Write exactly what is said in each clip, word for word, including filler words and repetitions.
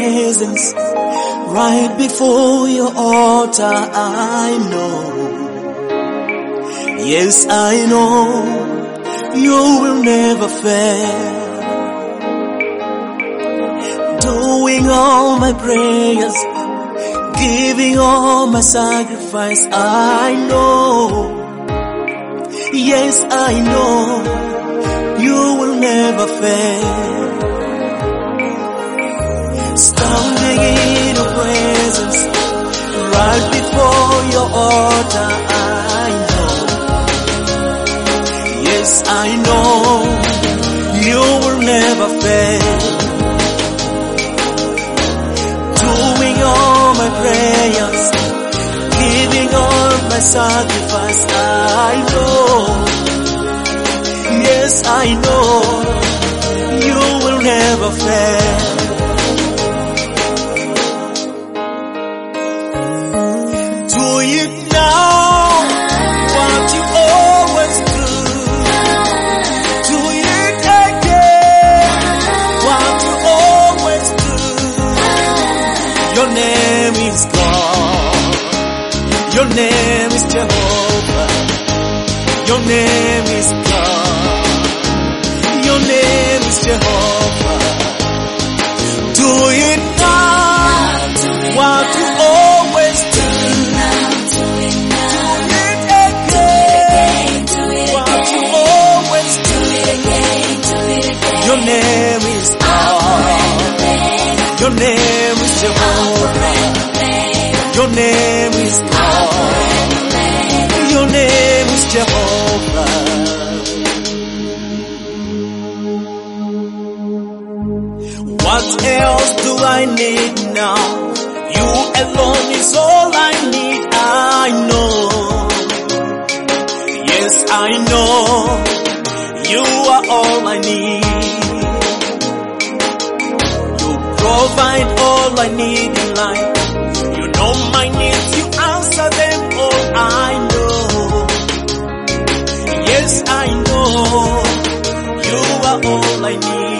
presence, right before your altar. I know, yes I know, you will never fail. Doing all my prayers, giving all my sacrifice. I know, yes I know, you will never fail. Standing in your presence, right before your altar. I know, yes I know, you will never fail. Doing all my prayers, giving all my sacrifice. I know, yes I know, you will never fail. Do it now, what you always do. Do it again, what you always do. Your name is God, your name is Jehovah, your name is God, your name is Jehovah. Do it now, what you always do. Do it again, what you always do. Your name is God, your name is Jehovah, your name is God, your name is Jehovah. What else do I need now? You alone is all I need. I know, yes I know, you are all I need. You provide all I need in life. You know my needs, you answer them all. I know, yes I know, you are all I need.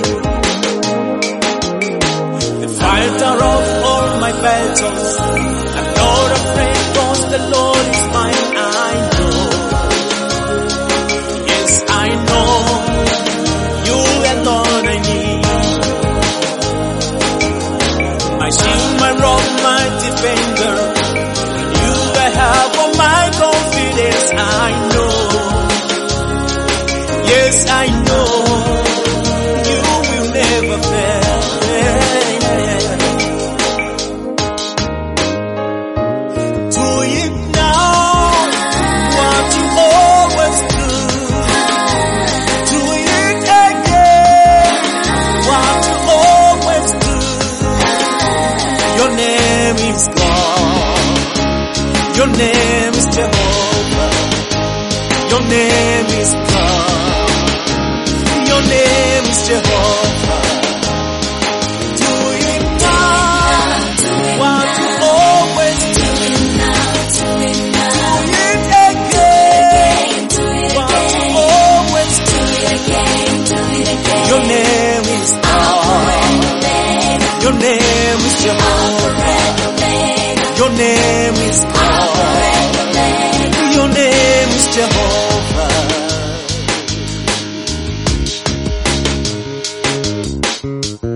The fighter of all my battles, I'm not afraid cause the Lord is mine. I know, yes I know, you alone I need. My shield, my rock, my defender, and you I have all my confidence. I know, yes I know, you will never fail. Do it now, what you always do. Do it again, what you always do. Your name is God, your name is Jehovah, your name is God, your name is Jehovah. Do it now, what you always do. Do it again, what you always do. Your name is God, your name is Jehovah, your name is God, your name is Jehovah.